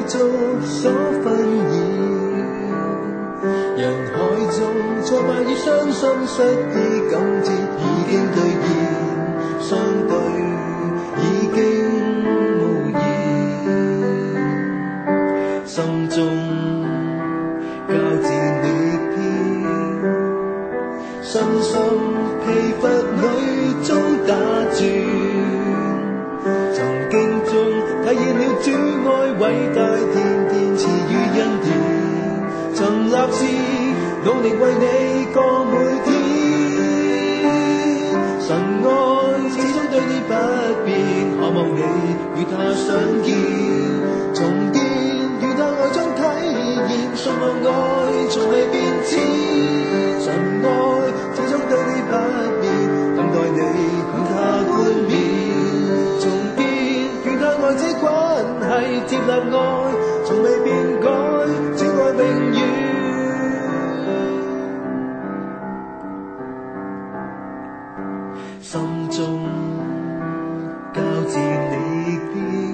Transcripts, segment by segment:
遭所紛擾，人海中挫敗與傷心失意感知已經兌現，相對已經無言，心中交戰逆天，身心疲乏裏遭打轉，曾經中體現了主愛偉大，天天賜予恩典，曾立志努力為你過每天，神愛始終對你不變，渴望你與他相見，重建與他愛中體現，信望愛從未變遷，神愛始終對你不變，等待你向他冠冕，重建與他愛這關係，接納愛從未變改，只愛永遠。心中交戰逆變，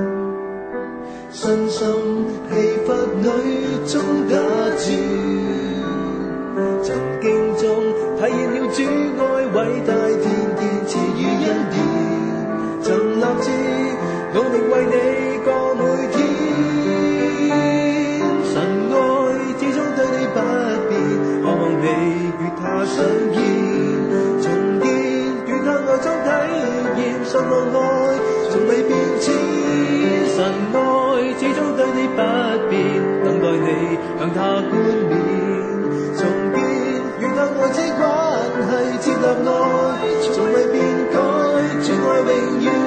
身心疲乏裏中打轉，曾經中體現了主愛偉大，天天賜予恩典，曾立志努力為你過每天，神愛始終對你不變，渴望你與他相見，重建與他愛中體現，信望愛從未變遷，神愛始終對你不變，等待你向他冠冕，重建與他愛這關係，接納愛從未變改，主愛永遠。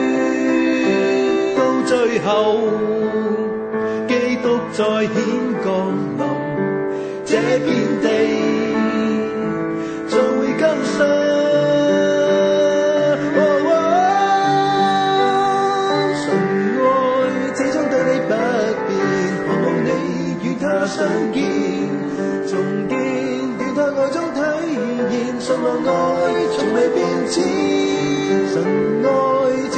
到最後基督再顯降臨，這片地再會更新，神愛始終對你不變，渴望你與他相見，重建與他愛中體現，信望愛從未變遷，神愛